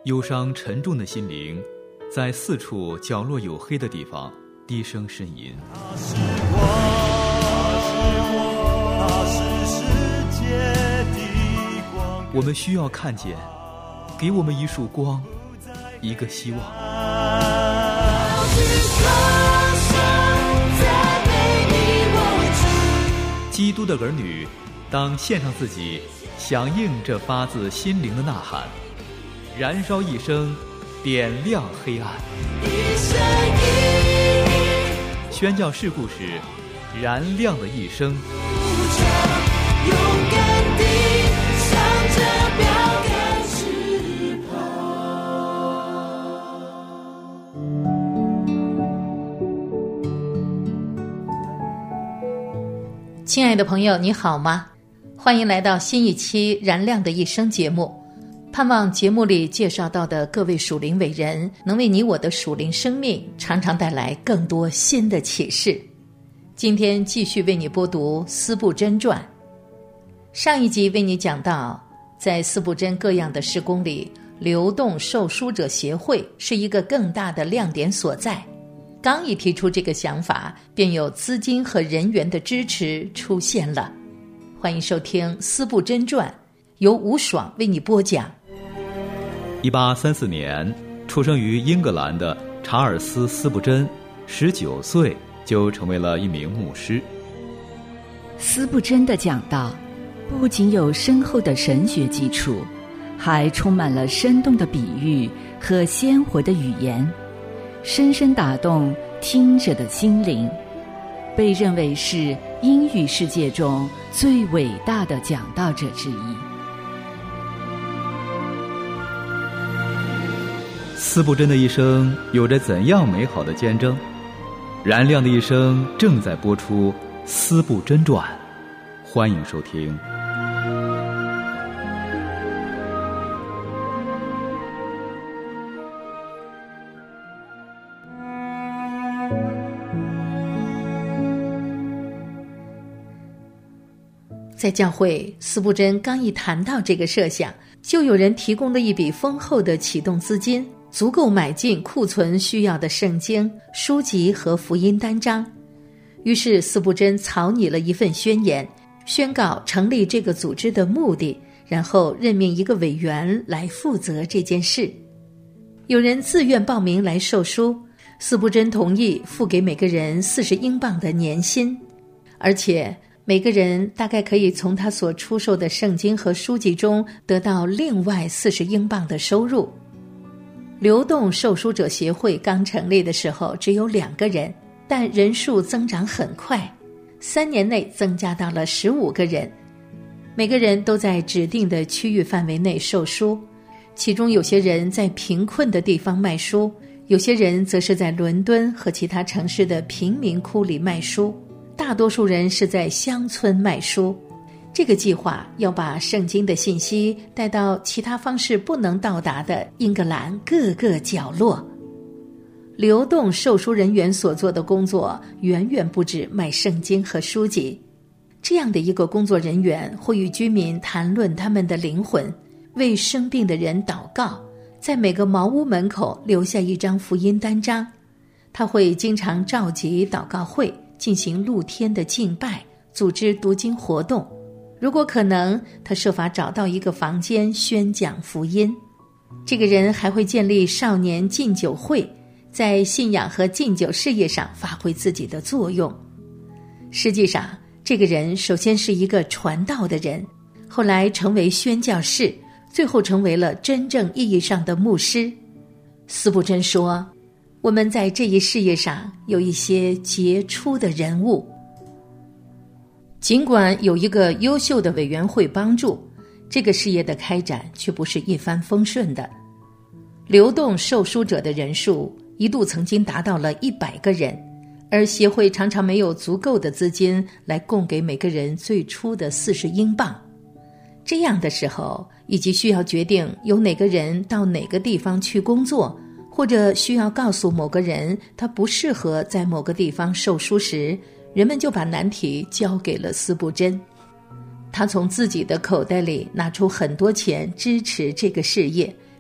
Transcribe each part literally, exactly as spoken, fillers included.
忧伤沉重的心灵在四处角落有黑的地方低声呻吟。 他是我，他是世界的光。 我们需要看见，给我们一束光，一个希望。基督的儿女当献上自己，响应这发自心灵的呐喊，燃烧一生，点亮黑暗。宣教士故事，燃亮的一生。 勇敢地向着标杆直跑。 亲爱的朋友，你好吗？欢迎来到新一期《燃亮的一生》节目。盼望节目里介绍到的各位属灵伟人，能为你我的属灵生命常常带来更多新的启示。今天继续为你播读司布真传。上一集为你讲到，在司布真各样的事工里，流动受书者协会是一个更大的亮点所在。刚一提出这个想法，便有资金和人员的支持出现了。欢迎收听司布真传，由吴爽为你播讲。 一八三四年，出生于英格兰的查尔斯·司布真，十九岁就成为了一名牧师。 司布真的讲道不仅有深厚的神学基础，还充满了生动的比喻和鲜活的语言，深深打动听者的心灵，被认为是英语世界中最伟大的讲道者之一。 司布真的一生有着怎样美好的见证？燃亮的一生正在播出《司布真传》，欢迎收听。 在教会，司布真刚一谈到这个设想，就有人提供了一笔丰厚的启动资金，足够买进库存需要的圣经、书籍和福音单章。于是司布真草拟了一份宣言，宣告成立这个组织的目的，然后任命一个委员来负责这件事。有人自愿报名来授书，司布真同意付给每个人四十英镑的年薪，而且每个人大概可以从他所出售的圣经和书籍中得到另外四十英镑的收入。流动受书者协会刚成立的时候只有两个人，但人数增长很快，三年内增加到了十五个人。每个人都在指定的区域范围内售书，其中有些人在贫困的地方卖书，有些人则是在伦敦和其他城市的贫民窟里卖书，大多数人是在乡村卖书。这个计划要把圣经的信息带到其他方式不能到达的英格兰各个角落。流动售书人员所做的工作远远不止卖圣经和书籍。这样的一个工作人员会与居民谈论他们的灵魂，为生病的人祷告，在每个茅屋门口留下一张福音单张。他会经常召集祷告会，进行露天的敬拜，组织读经活动。如果可能，他设法找到一个房间宣讲福音。这个人还会建立少年禁酒会，在信仰和禁酒事业上发挥自己的作用。实际上，这个人首先是一个传道的人，后来成为宣教士，最后成为了真正意义上的牧师。司布真说，我们在这一事业上有一些杰出的人物。尽管有一个优秀的委员会帮助，这个事业的开展却不是一帆风顺的。流动售书者的人数一度曾经达到了一百个人，而协会常常没有足够的资金来供给每个人最初的四十英镑。这样的时候，以及需要决定由哪个人到哪个地方去工作，或者需要告诉某个人他不适合在某个地方授书时，人们就把难题交给了司布真。他从自己的口袋里拿出很多钱支持这个事业，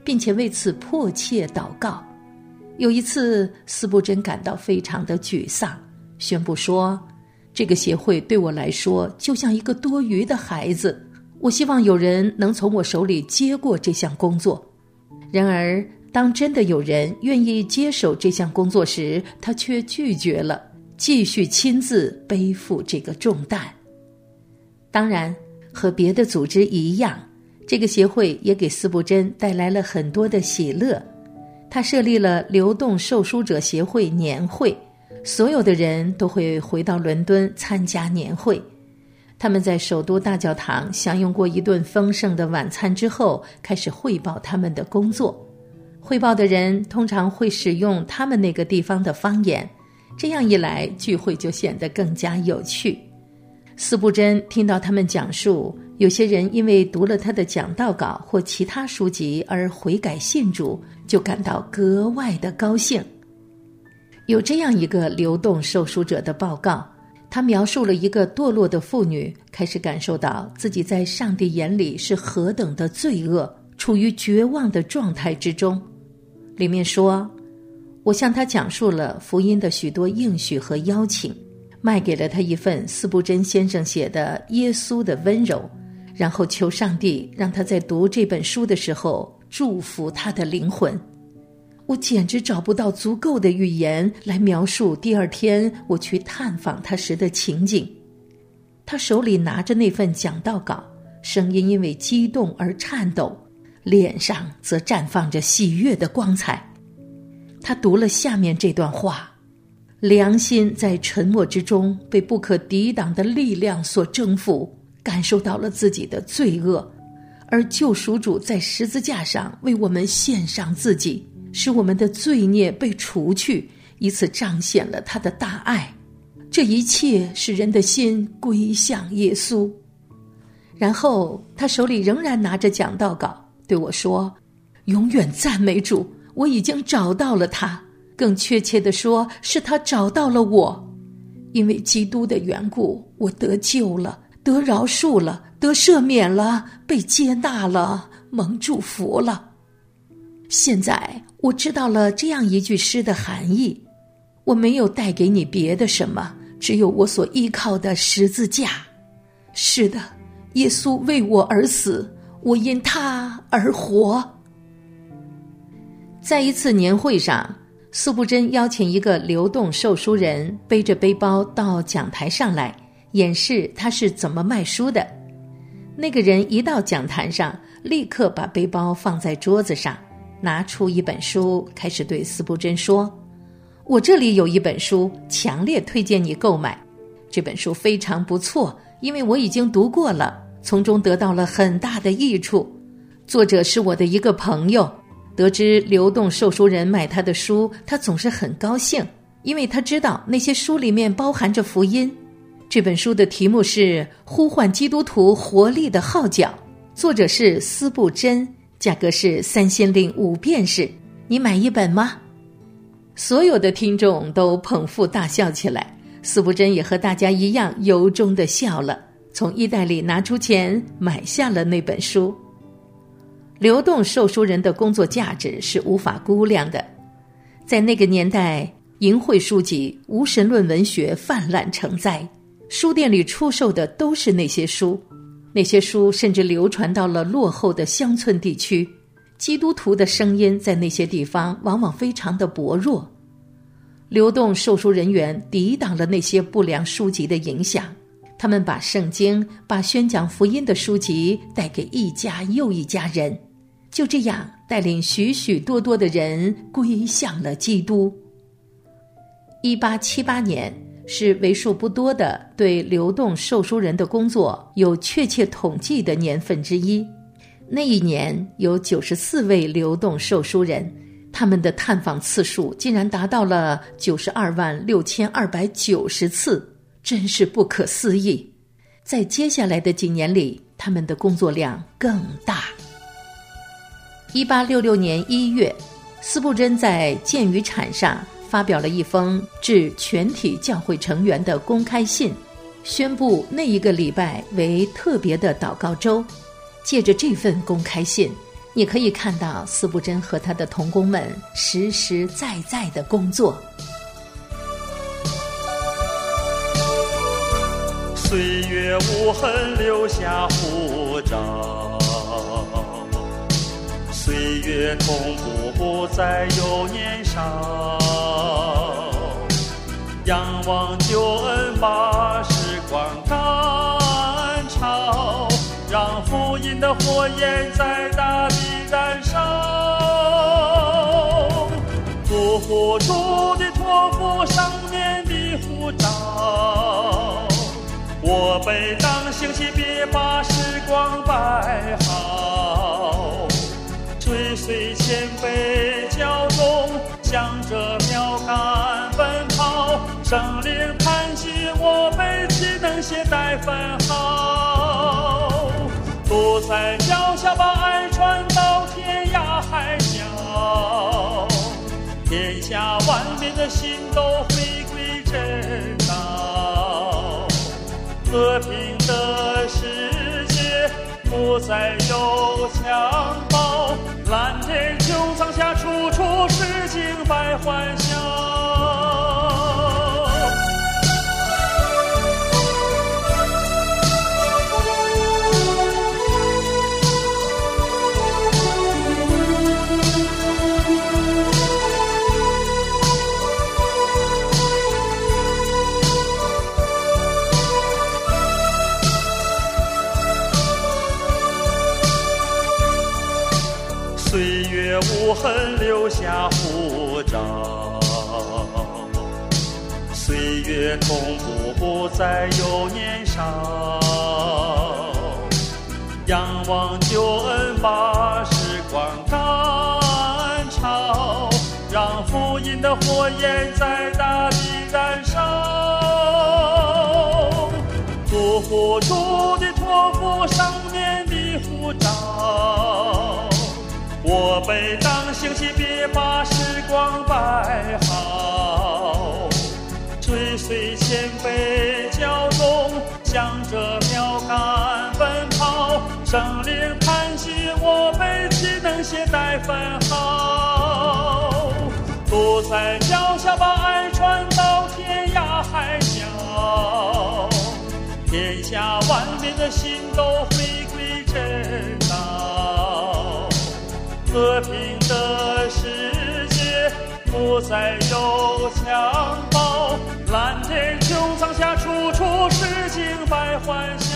并且为此迫切祷告。有一次，司布真感到非常的沮丧，宣布说，这个协会对我来说就像一个多余的孩子，我希望有人能从我手里接过这项工作。然而当真的有人愿意接手这项工作时，他却拒绝了继续亲自背负这个重担。当然，和别的组织一样，这个协会也给司布真带来了很多的喜乐。他设立了流动受书者协会年会，所有的人都会回到伦敦参加年会。他们在首都大教堂享用过一顿丰盛的晚餐之后，开始汇报他们的工作。汇报的人通常会使用他们那个地方的方言，这样一来，聚会就显得更加有趣。司布真听到他们讲述，有些人因为读了他的讲道稿或其他书籍而悔改信主，就感到格外的高兴。有这样一个流动受书者的报告，他描述了一个堕落的妇女开始感受到自己在上帝眼里是何等的罪恶，处于绝望的状态之中。里面说，我向他讲述了福音的许多应许和邀请，卖给了他一份司布真先生写的《耶稣的温柔》，然后求上帝让他在读这本书的时候祝福他的灵魂。我简直找不到足够的语言来描述第二天我去探访他时的情景。他手里拿着那份讲道稿，声音因为激动而颤抖，脸上则绽放着喜悦的光彩。他读了下面这段话，良心在沉默之中被不可抵挡的力量所征服，感受到了自己的罪恶，而救赎主在十字架上为我们献上自己，使我们的罪孽被除去，以此彰显了他的大爱。这一切使人的心归向耶稣。然后他手里仍然拿着讲道稿，对我说，永远赞美主，我已经找到了他，更确切地说，是他找到了我。因为基督的缘故，我得救了，得饶恕了，得赦免了，被接纳了，蒙祝福了。现在我知道了这样一句诗的含义，我没有带给你别的什么，只有我所依靠的十字架。是的，耶稣为我而死，我因他而活。在一次年会上，司布真邀请一个流动售书人背着背包到讲台上来，演示他是怎么卖书的。那个人一到讲坛上，立刻把背包放在桌子上，拿出一本书，开始对司布真说，我这里有一本书，强烈推荐你购买。这本书非常不错，因为我已经读过了，从中得到了很大的益处。作者是我的一个朋友，得知流动售书人买他的书，他总是很高兴，因为他知道那些书里面包含着福音。这本书的题目是《呼唤基督徒活力的号角》，作者是司布真，价格是三先令五便士。你买一本吗？所有的听众都捧腹大笑起来，司布真也和大家一样由衷地笑了，从衣袋里拿出钱买下了那本书。流动售书人的工作价值是无法估量的。在那个年代，淫秽书籍、无神论文学泛滥成灾，书店里出售的都是那些书，那些书甚至流传到了落后的乡村地区。基督徒的声音在那些地方往往非常的薄弱。流动售书人员抵挡了那些不良书籍的影响，他们把圣经、把宣讲福音的书籍带给一家又一家人，就这样带领许许多多的人归向了基督。一八七八年是为数不多的对流动售书人的工作有确切统计的年份之一。那一年有九十四位流动售书人，他们的探访次数竟然达到了九十二万六千二百九十次，真是不可思议。在接下来的几年里，他们的工作量更大。一八六六年一月，司布真在鉴于产上发表了一封致全体教会成员的公开信，宣布那一个礼拜为特别的祷告周。借着这份公开信， 你可以看到司布真和他的同工们实实在在的工作。 岁月无痕留下护照，岁月同步不再有年少，仰望救恩把时光赶超，让福音的火焰在大地燃烧，不负主的托付，上面的呼召，我被当兴起，别把时光摆好，追随前辈教宗，向着标杆奔跑，圣灵叹息，我被岂能携带分毫，不在脚下把爱传到天涯海角，天下万民的心都回归真道，和平的世界不再有强暴，蓝天穹苍下处处是敬拜欢笑。岁月无痕留下护照，岁月同步不再有年少，仰望救恩把时光赶超，让福音的火焰在大地燃烧，不负主的托付，上面的呼召，我被当兴起，别把时光摆好，追随前辈教宗，向着标杆奔跑，圣灵叹息，我被岂能携带分毫，不在脚下把爱传到天涯海角，天下万民的心都回归真道，和平的世界不再有强暴，蓝天穹苍下处处是敬拜欢笑。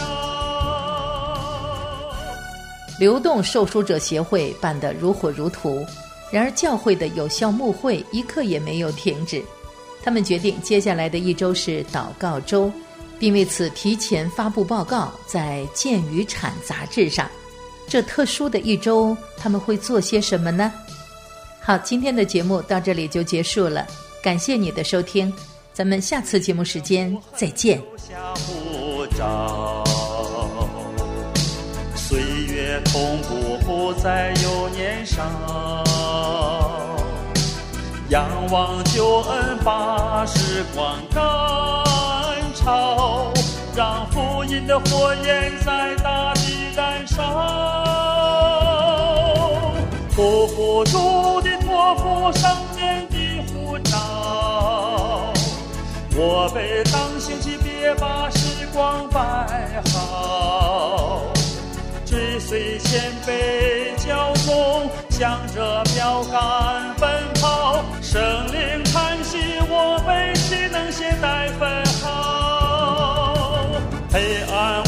流动受书者协会办得如火如荼，然而教会的有效牧会一刻也没有停止。他们决定接下来的一周是祷告周，并为此提前发布报告在《健与产》杂志上。这特殊的一周他们会做些什么呢？好，今天的节目到这里就结束了，感谢你的收听，咱们下次节目时间再见。 岁月同步不再有年少，仰望救恩把时光赶超，让福音的火焰在大地燃烧，不负主的托付，上面的呼召，我被当兴起，别把时光摆好，追随前辈教宗，向着标杆奔跑，圣灵叹息，我被岂能携带分毫，黑暗